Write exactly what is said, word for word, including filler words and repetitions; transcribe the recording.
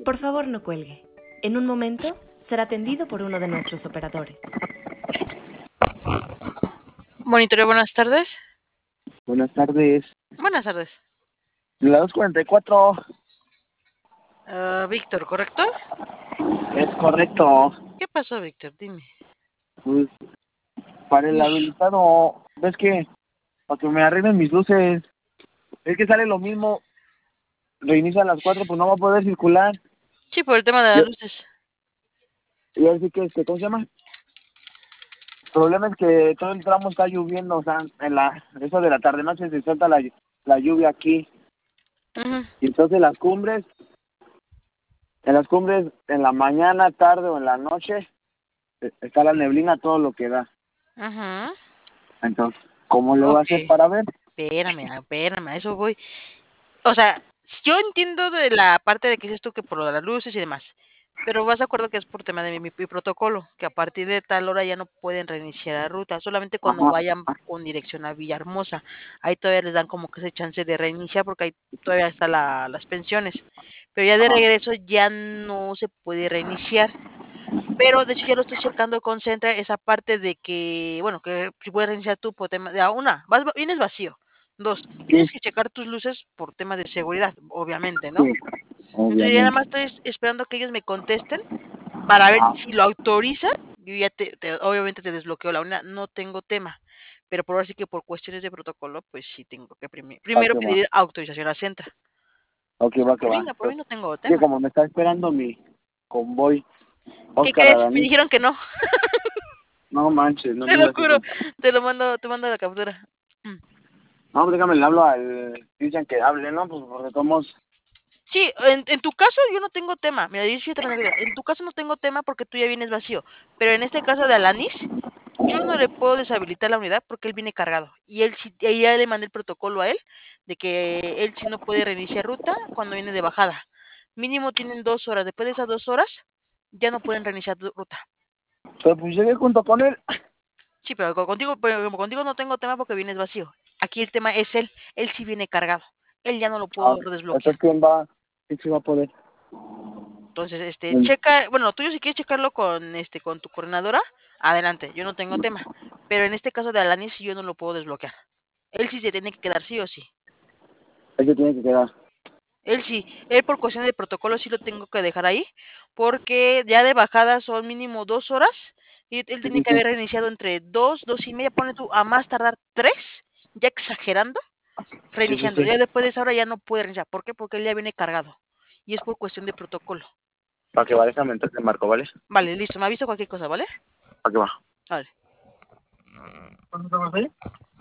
Por favor, no cuelgue. En un momento será atendido por uno de nuestros operadores. Monitoreo, buenas tardes. Buenas tardes. Buenas tardes. La dos cuarenta y cuatro. Uh, Víctor, ¿correcto? Es correcto. ¿Qué pasó, Víctor? Dime. Pues, para el habilitado, ¿ves que? Para que me arreglen mis luces. Es que sale lo mismo. Reinicia a las cuatro, pues no va a poder circular. Sí, por el tema de las Yo- luces. Y así que, este, ¿cómo se llama? El problema es que todo el tramo está lloviendo, o sea, en la, eso de la tarde-noche se suelta la, la lluvia aquí. Uh-huh. Y entonces las cumbres, en las cumbres, en la mañana, tarde o en la noche, eh, está la neblina, todo lo que da. Uh-huh. Entonces, ¿cómo le va a Ok. hacer para ver? Espérame, espérame, a eso voy. O sea, yo entiendo de la parte de que dices tú que por lo de las luces y demás, pero vas de acuerdo que es por tema de mi, mi protocolo, que a partir de tal hora ya no pueden reiniciar la ruta, solamente cuando Ajá. vayan con dirección a Villahermosa. Ahí todavía les dan como que ese chance de reiniciar porque ahí todavía están la, las pensiones. Pero ya de Ajá. regreso ya no se puede reiniciar. Pero de hecho ya lo estoy checando con Centra, esa parte de que, bueno, que si puedes reiniciar tú por tema de, ah, una, vas, vienes vacío. Dos, tienes que checar tus luces por temas de seguridad, obviamente, ¿no? Sí, Entonces ya nada obviamente. más estoy esperando que ellos me contesten para ver Ajá. si lo autorizan. Yo ya te, te- obviamente te desbloqueo la una, no tengo tema. Pero por ahora sí que por cuestiones de protocolo, pues sí tengo que primi- Va primero que va. pedir autorización a Centra. Ok, O sea, va que por mí, va. no, por mí Pues, no tengo que tema. como me está esperando mi convoy, ¿Qué Oscar crees? Me Araní. dijeron que no. No manches, no Te me lo digas juro, eso. te lo mando, te mando la captura. Mm. No, pues déjame, le hablo al... Dicen que hable, ¿no? Pues porque somos... Sí, en, en tu caso yo no tengo tema. Mira, yo sí te lo digo, en tu caso no tengo tema porque tú ya vienes vacío. Pero en este caso de Alanis, yo no le puedo deshabilitar la unidad porque él viene cargado. Y él sí, y ya le mandé el protocolo a él de que él sí no puede reiniciar ruta cuando viene de bajada. Mínimo tienen dos horas. Después de esas dos horas, ya no pueden reiniciar tu ruta. Pero pues llegué junto con él. Sí, pero co- contigo, pero como contigo no tengo tema porque vienes vacío. Aquí el tema es él. Él sí viene cargado. Él ya no lo Ah, puedo desbloquear. entonces, ¿quién va? ¿Quién se va a poder? Entonces, este, Mm. checa, bueno, tuyo si quieres checarlo con, este, con tu coordinadora, adelante, yo no tengo tema. Pero en este caso de Alanis sí yo no lo puedo desbloquear. Él sí se tiene que quedar sí o sí. Ese tiene que quedar. Él sí, él por cuestión de protocolo sí lo tengo que dejar ahí, porque ya de bajada son mínimo dos horas, y él Sí, tiene sí, que sí. haber reiniciado entre dos, dos y media, pone tú, a más tardar tres, ya exagerando, Sí, sí, reiniciando. sí. Ya después de esa hora ya no puede reiniciar. ¿Por qué? Porque él ya viene cargado. Y es por cuestión de protocolo. Para que va, déjame entonces marco, ¿vale? Vale, listo, me avisa cualquier cosa, ¿vale? Para que va. Vale. ¿Cuándo te vas a ir?